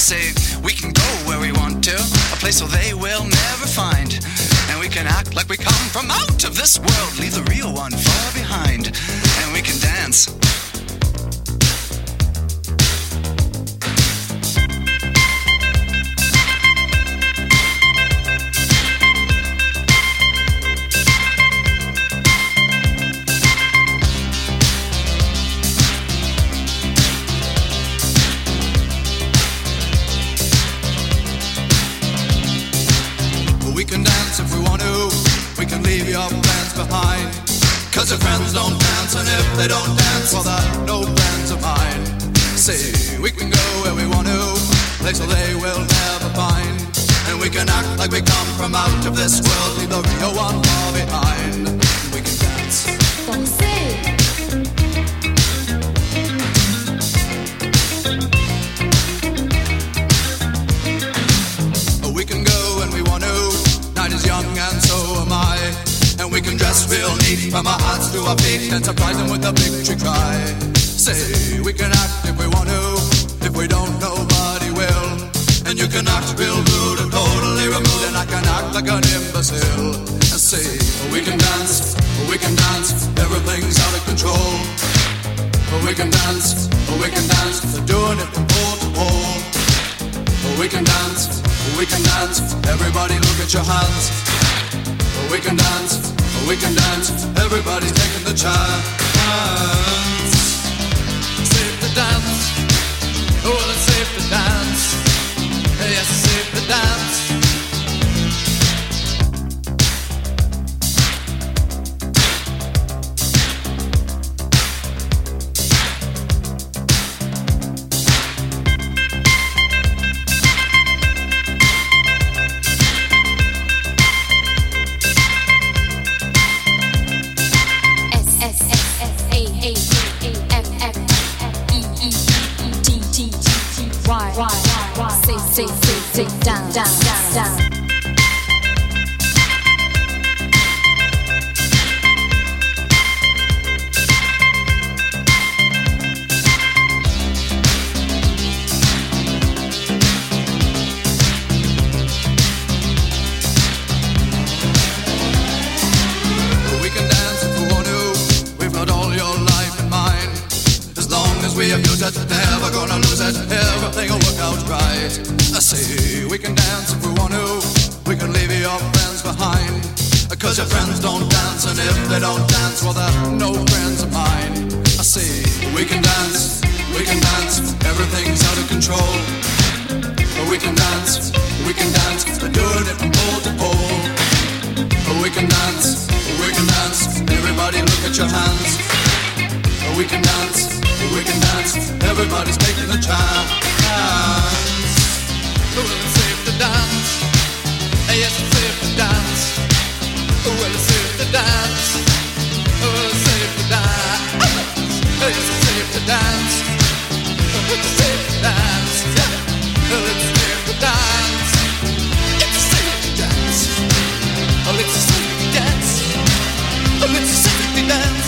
say we can go where we want to, a place where they will never find. And we can act like we come from out of this world, leave the real one far behind. And we can dance. We can dance if we want to, we can leave your friends behind. Cause your friends don't dance, and if they don't dance, well they're no friends of mine. See, we can go where we want to, place where they will never find. And we can act like we come from out of this world, leave the real one far behind. We can dance. We can go when we want to, night is young and so am I. And we can dress real neat from our hearts to our feet and surprise them with a victory cry. Say, we can act if we want to, if we don't, nobody will. And you can act real rude and totally removed, and I can act like an imbecile. And say, we can dance, everything's out of control. We can dance, they're doing it from pole to pole. We can dance, everybody look at your hands. We can dance, everybody's taking the chance. Safe to dance, oh it's safe to dance. Yes, it's safe to dance. Say down, down, down, down. We can dance if we want to. We've got all your life in mind. As long as we abuse it, never gonna lose it. Everything will work out right. I say we can dance if we want to. We can leave your friends behind. Cause your friends don't dance, and if they don't dance, well they're no friends of mine. I say we can dance, everything's out of control. We can dance, they're doing it from pole to pole. We can dance, everybody look at your hands. We can dance, everybody's taking the chance. Well, it's safe to dance. Yes, it's safe to dance. Well, it's safe to dance. Well, it's safe to dance. Yes, it's safe to dance. It's safe to dance. Well, it's safe to dance. It's safe to dance. Oh, it's safe to dance. Oh, it's safe to dance.